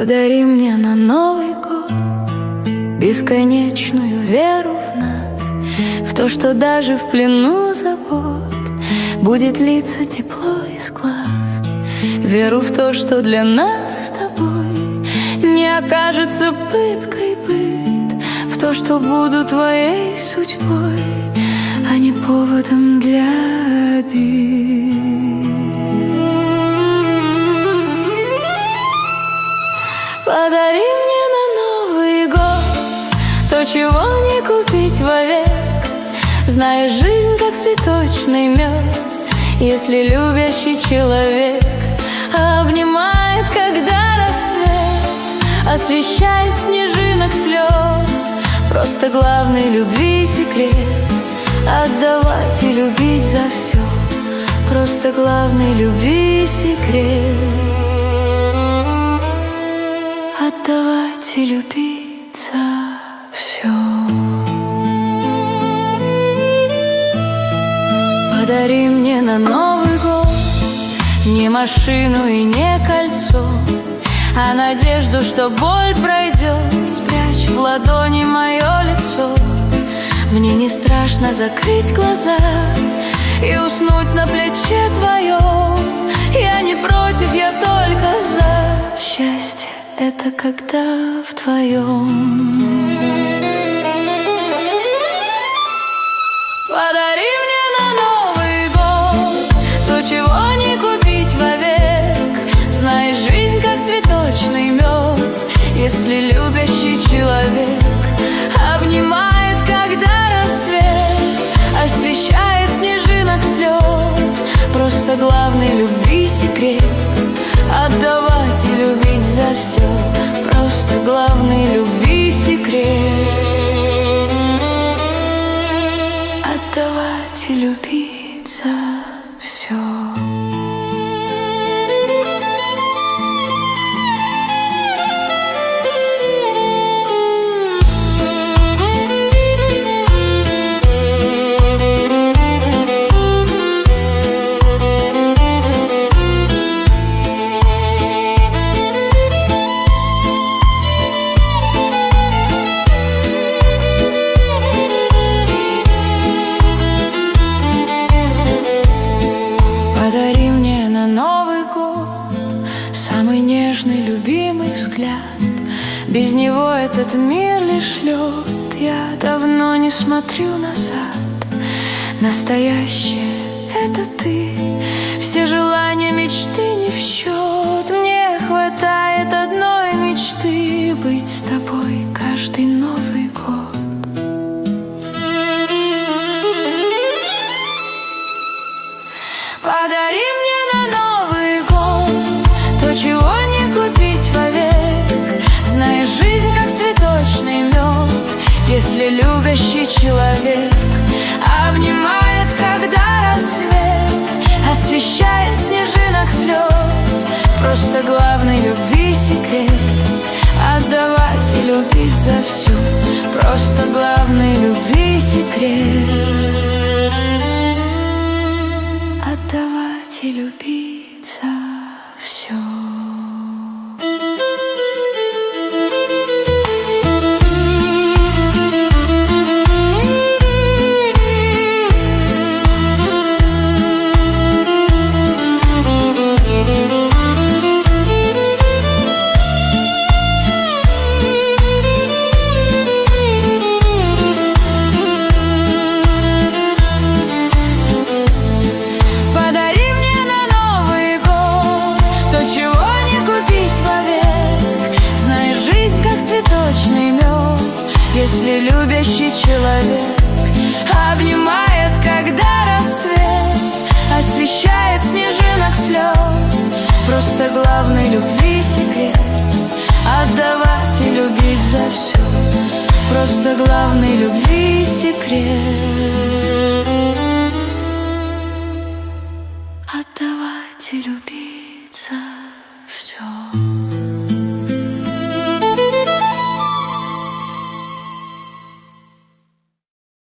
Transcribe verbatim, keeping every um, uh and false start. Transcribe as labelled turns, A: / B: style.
A: Подари мне на Новый год бесконечную веру в нас, в то, что даже в плену забот будет литься тепло из глаз. Веру в то, что для нас с тобой не окажется пыткой быт, в то, что буду твоей судьбой, а не поводом для обид. Подари мне на Новый год то, чего не купить вовек. Знаешь, жизнь как цветочный мед, если любящий человек обнимает, когда рассвет освещает снежинок слез. Просто главный любви секрет — отдавать и любить за все. Просто главный любви секрет — отдавать и любить за все. Подари мне на Новый год не машину и не кольцо, а надежду, что боль пройдет. Спрячь в ладони мое лицо. Мне не страшно закрыть глаза и уснуть на плече твоем. Я не против, я только за. Счастье — это когда вдвоем. Подари мне на Новый год то, чего не купить вовек. Знаешь, жизнь как цветочный мед, если любящий человек обнимает, когда рассвет освещает снежинок слет. Просто главный любви секрет — отдавать и любить за все. Просто главный любви секрет — отдавать и любить за все. Подари мне на Новый год самый нежный, любимый взгляд. Без него этот мир лишь лед. Я давно не смотрю назад. Настоящее — это ты. Все желания, мечты не в счет. Мне хватает одной мечты — быть с тобой каждый Новый год. Подари мне на Новый год то, чего не купить вовек. Знаешь, жизнь как цветочный мед, если любящий человек обнимает, когда рассвет освещает снежинок слет. Просто главный любви секрет — отдавать и любить за всю. Просто главный любви секрет — отдавать и любить за все. Если любящий человек обнимает, когда рассвет освещает снежинок слет. Просто главный любви секрет — отдавать и любить за все. Просто главный любви секрет